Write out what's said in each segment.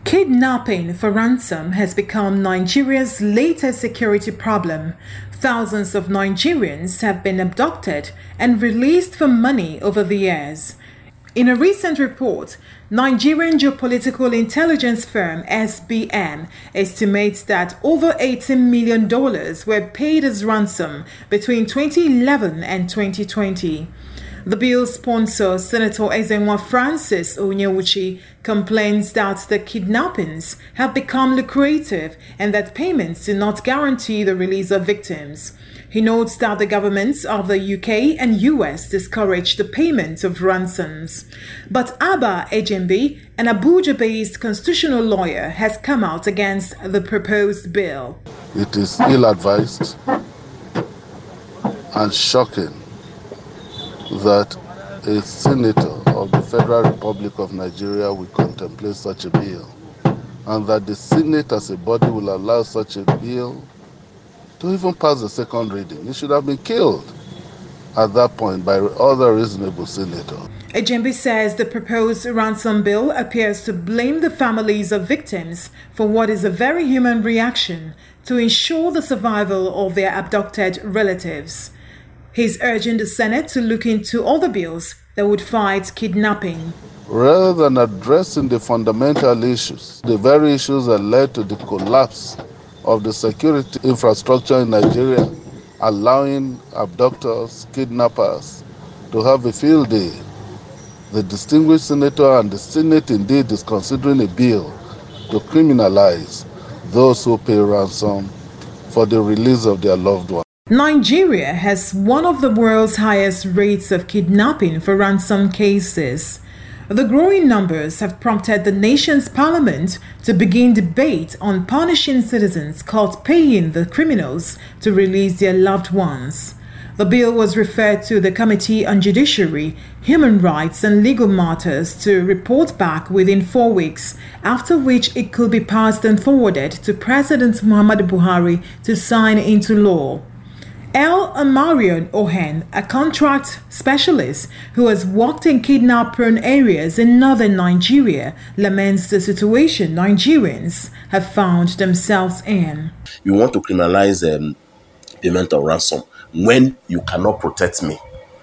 Kidnapping for ransom has become Nigeria's latest security problem. Thousands of Nigerians have been abducted and released for money over the years. In a recent report, Nigerian geopolitical intelligence firm SBM estimates that over $18 million were paid as ransom between 2011 and 2020. The bill's sponsor, Senator Ezenwa Francis Onyewuchi, complains that the kidnappings have become lucrative and that payments do not guarantee the release of victims. He notes that the governments of the UK and US discourage the payment of ransoms. But Abba Ejembi, an Abuja-based constitutional lawyer, has come out against the proposed bill. It is ill-advised and shocking that a senator of the Federal Republic of Nigeria will contemplate such a bill, and that the Senate as a body will allow such a bill to even pass the second reading. It should have been killed at that point by other reasonable senators. Ejembi says the proposed ransom bill appears to blame the families of victims for what is a very human reaction to ensure the survival of their abducted relatives. He's urging the Senate to look into other bills that would fight kidnapping. Rather than addressing the fundamental issues, the very issues that led to the collapse of the security infrastructure in Nigeria, allowing abductors, kidnappers to have a field day, the distinguished senator and the Senate indeed is considering a bill to criminalize those who pay ransom for the release of their loved ones. Nigeria has one of the world's highest rates of kidnapping for ransom cases. The growing numbers have prompted the nation's parliament to begin debate on punishing citizens caught paying the criminals to release their loved ones. The bill was referred to the Committee on Judiciary, Human Rights and Legal Matters to report back within 4 weeks, after which it could be passed and forwarded to President Muhammadu Buhari to sign into law. El Amarion Ohen, a contract specialist who has worked in kidnap-prone areas in northern Nigeria, laments the situation Nigerians have found themselves in. You want to criminalize payment of ransom when you cannot protect me.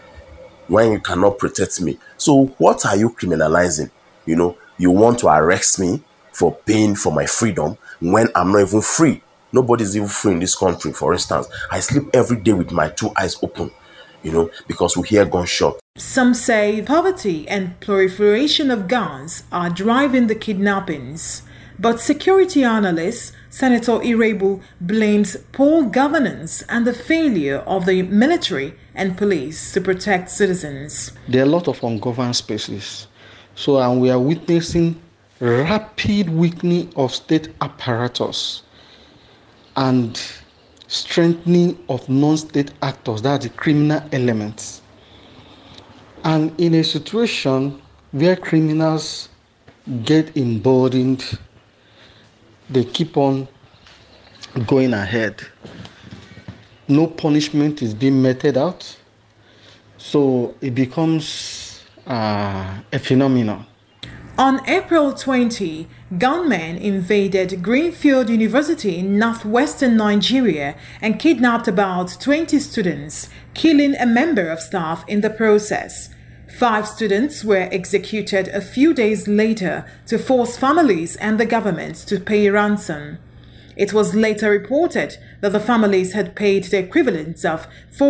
So what are you criminalizing? You want to arrest me for paying for my freedom when I'm not even free. Nobody's even free in this country. For instance, I sleep every day with my 2 eyes open, because we hear gunshots. Some say poverty and proliferation of guns are driving the kidnappings. But security analyst Senator Irebu blames poor governance and the failure of the military and police to protect citizens. There are a lot of ungoverned spaces. And we are witnessing rapid weakening of state apparatus and strengthening of non-state actors, that's the criminal elements. And in a situation where criminals get emboldened, they keep on going ahead. No punishment is being meted out. So it becomes a phenomenon. On April 20, gunmen invaded Greenfield University in northwestern Nigeria and kidnapped about 20 students, killing a member of staff in the process. 5 students were executed a few days later to force families and the government to pay ransom. It was later reported that the families had paid the equivalent of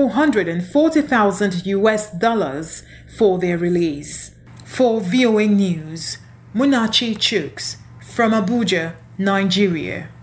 $440,000 for their release. For VOA News, Munachi Chuks from Abuja, Nigeria.